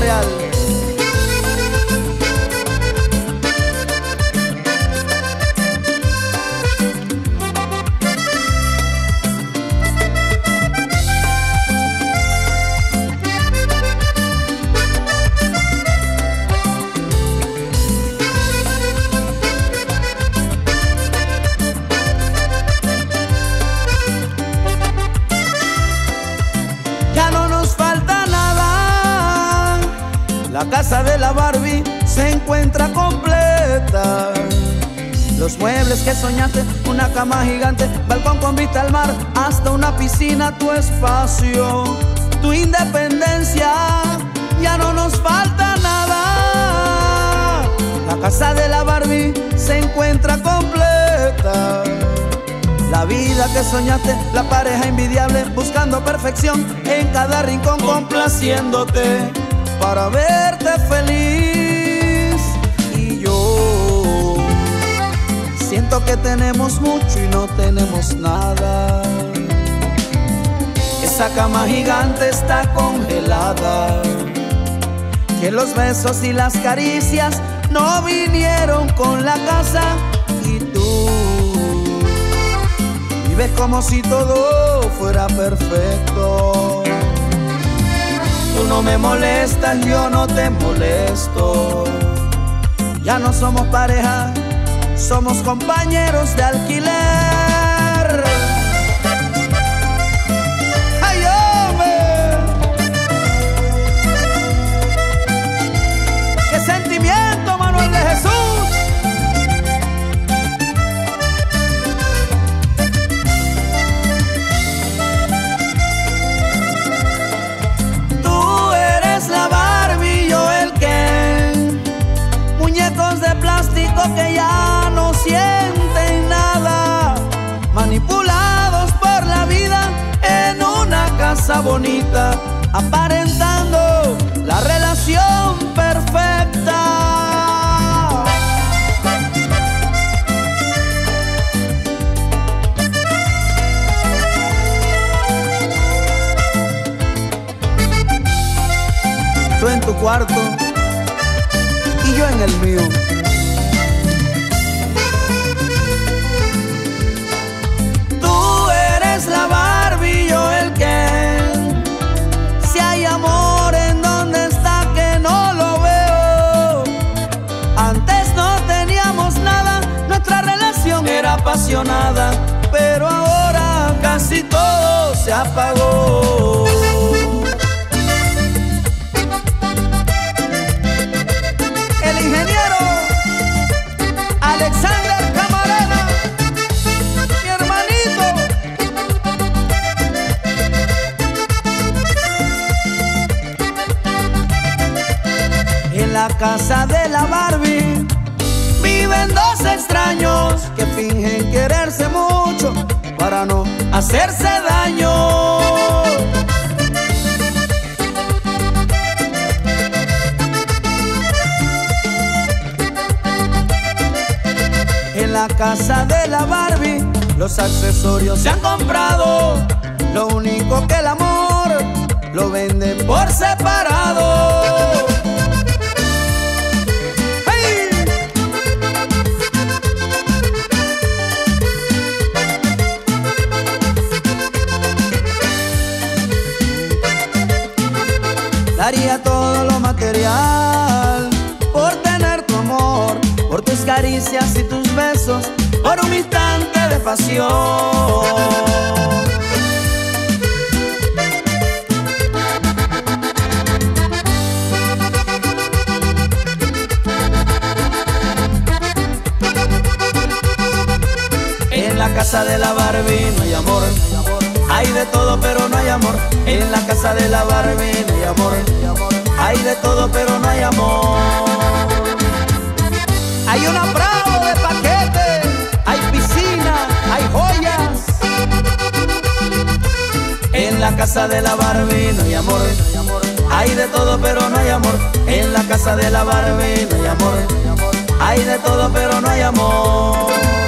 Real. La casa de la Barbie se encuentra completa. Los muebles que soñaste, una cama gigante, balcón con vista al mar, hasta una piscina, tu espacio, tu independencia. Ya no nos falta nada. La casa de la Barbie se encuentra completa. La vida que soñaste, la pareja envidiable, buscando perfección en cada rincón, complaciéndote para verte feliz. Y yo siento que tenemos mucho y no tenemos nada. Esa cama gigante está congelada, que los besos y las caricias no vinieron con la casa. Y tú vives como si todo fuera perfecto. Tú no me molestas, yo no te molesto. Ya no somos pareja, somos compañeros de alquiler. ¡Ay, hombre! ¡Qué sentimiento, Manuel de Jesús! Que ya no sienten nada, manipulados por la vida en una casa bonita, aparentando la relación perfecta. Tú en tu cuarto y yo en el mío. La Barbie, yo el Ken. Si hay amor, ¿en dónde está que no lo veo? Antes no teníamos nada, nuestra relación era apasionada, pero ahora casi todo se apagó. El ingeniero Alexander Camarena, mi hermanito. En la casa de la Barbie viven dos extraños que fingen quererse mucho para no hacerse daño. En la casa de la Barbie los accesorios se han comprado, lo único que el amor lo vende por separado. Daría todo lo material por tener tu amor, por tus caricias y tus besos, por un instante de pasión. En la casa de la Barbie no hay amor. Hay de todo pero no hay amor. En la casa de la Barbie no hay amor. Hay de todo pero no hay amor. Hay una Bravo de paquete, hay piscina, hay joyas. En la casa de la Barbie no hay amor. Hay de todo pero no hay amor. En la casa de la Barbie no hay amor. Hay de todo pero no hay amor.